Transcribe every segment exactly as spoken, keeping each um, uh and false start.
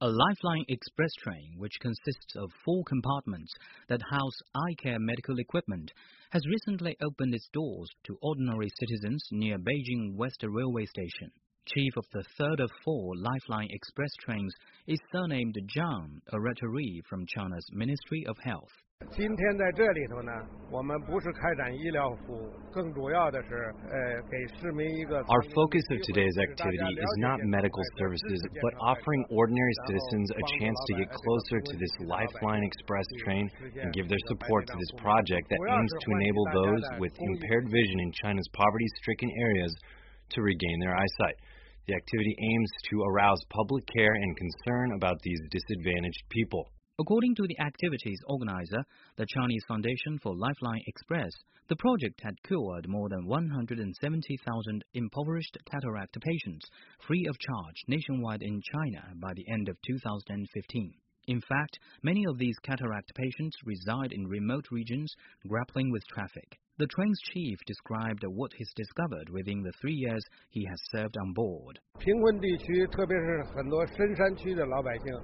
A Lifeline Express train, which consists of four compartments that house eye care medical equipment, has recently opened its doors to ordinary citizens near Beijing West Railway Station. Chief of the third of four Lifeline Express trains is surnamed Zhang, a retiree from China's Ministry of Health. 今天在这里头呢，我们不是开展医疗服务，更主要的是呃给市民一个。 Our focus of today's activity is not medical services, but offering ordinary citizens a chance to get closer to this Lifeline Express train and give their support to this project that aims to enable those with impaired vision in China's poverty-stricken areas to regain their eyesight. The activity aims to arouse public care and concern about these disadvantaged people. According to the activity's organizer, the Chinese Foundation for Lifeline Express, the project had cured more than one hundred seventy thousand impoverished cataract patients free of charge nationwide in China by the end of two thousand fifteen. In fact, many of these cataract patients reside in remote regions grappling with traffic. The train's chief described what he's discovered within the three years he has served on board. 贫困地区，特别是很多深山区的老百姓。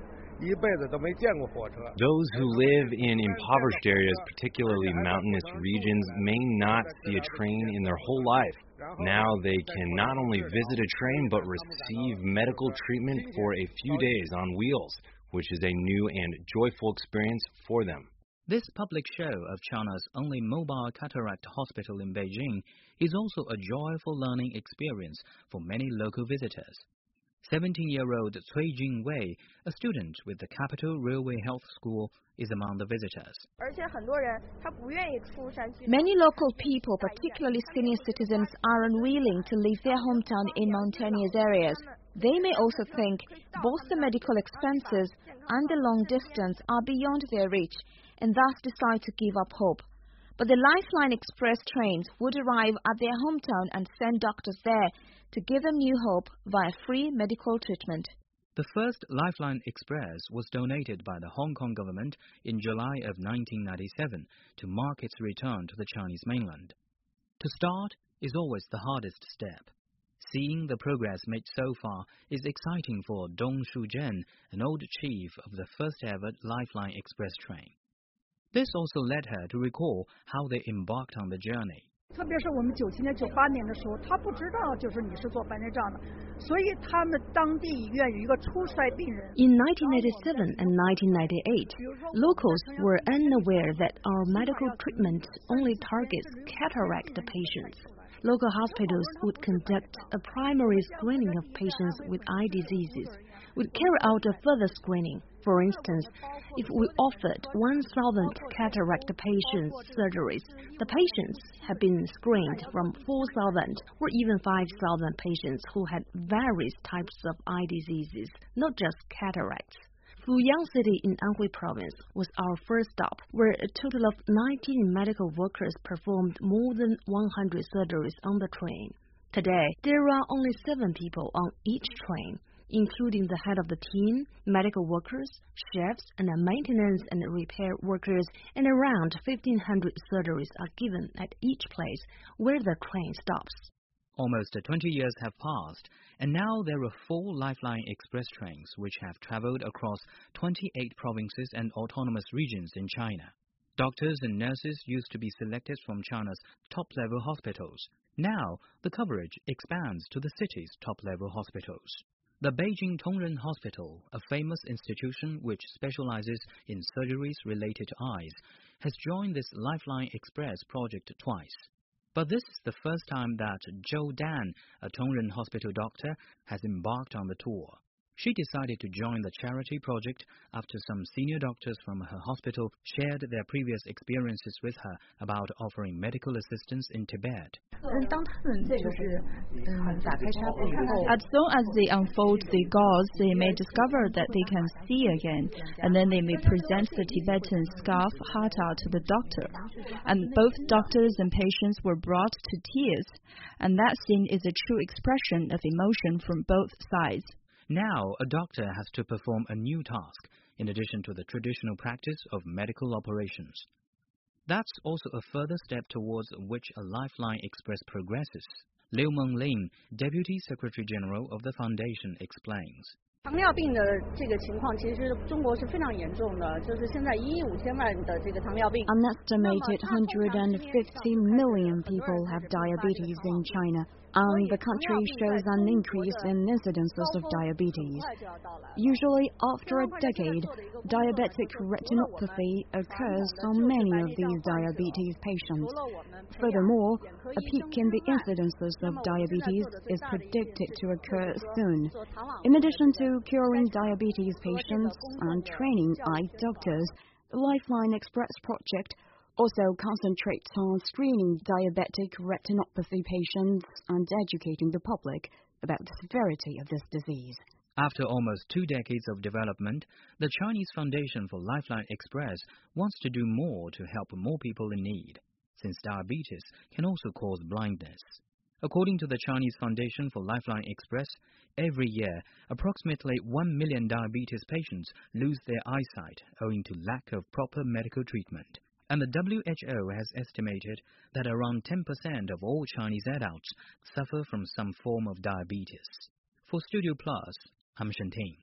Those who live in impoverished areas, particularly mountainous regions, may not see a train in their whole life. Now they can not only visit a train, but receive medical treatment for a few days on wheels, which is a new and joyful experience for them. This public show of China's only mobile cataract hospital in Beijing is also a joyful learning experience for many local visitors. seventeen-year-old Cui Jingwei, a student with the Capital Railway Health School, is among the visitors. Many local people, particularly senior citizens, are unwilling to leave their hometown in mountainous areas. They may also think both the medical expenses and the long distance are beyond their reach, and thus decide to give up hope. But the Lifeline Express trains would arrive at their hometown and send doctors there to give them new hope via free medical treatment. The first Lifeline Express was donated by the Hong Kong government in July of nineteen ninety-seven to mark its return to the Chinese mainland. To start is always the hardest step. Seeing the progress made so far is exciting for Dong Shuzhen, an old chief of the first ever Lifeline Express train. This also led her to recall how they embarked on the journey. In nineteen eighty-seven and nineteen ninety-eight, locals were unaware that our medical treatment only targets cataract patients. Local hospitals would conduct a primary screening of patients with eye diseases, would carry out a further screening. For instance, if we offered one thousand cataract patients surgeries, the patients had been screened from four thousand or even five thousand patients who had various types of eye diseases, not just cataracts. Fuyang City in Anhui Province was our first stop, where a total of nineteen medical workers performed more than one hundred surgeries on the train. Today, there are only seven people on each train, including the head of the team, medical workers, chefs, and maintenance and repair workers, and around fifteen hundred surgeries are given at each place where the train stops. Almost twenty years have passed, and now there are four Lifeline Express trains which have traveled across twenty-eight provinces and autonomous regions in China. Doctors and nurses used to be selected from China's top-level hospitals. Now, the coverage expands to the city's top-level hospitals. The Beijing Tongren Hospital, a famous institution which specializes in surgeries related to eyes, has joined this Lifeline Express project twice. But this is the first time that Zhou Dan, a Tongren hospital doctor, has embarked on the tour. She decided to join the charity project after some senior doctors from her hospital shared their previous experiences with her about offering medical assistance in Tibet. As soon as they unfold the gauze, they may discover that they can see again, and then they may present the Tibetan scarf hata to the doctor. And both doctors and patients were brought to tears, and that scene is a true expression of emotion from both sides. Now, a doctor has to perform a new task, in addition to the traditional practice of medical operations. That's also a further step towards which a Lifeline Express progresses. Liu Menglin, Deputy Secretary General of the Foundation, explains. 糖尿病的这个情况，其实中国是非常严重的，就是现在一亿五千万的这个糖尿病。 An estimated one hundred fifty million people have diabetes in China, and the country shows an increase in incidences of diabetes. Usually, after a decade, diabetic retinopathy occurs on many of these diabetes patients. Furthermore, a peak in the incidences of diabetes is predicted to occur soon. In addition to curing diabetes patients and training eye doctors, the Lifeline Express project also concentrates on screening diabetic retinopathy patients and educating the public about the severity of this disease. After almost two decades of development, the Chinese Foundation for Lifeline Express wants to do more to help more people in need, since diabetes can also cause blindness. According to the Chinese Foundation for Lifeline Express, every year, approximately one million diabetes patients lose their eyesight owing to lack of proper medical treatment. And the W H O has estimated that around ten percent of all Chinese adults suffer from some form of diabetes. For Studio Plus, I'm Shanting.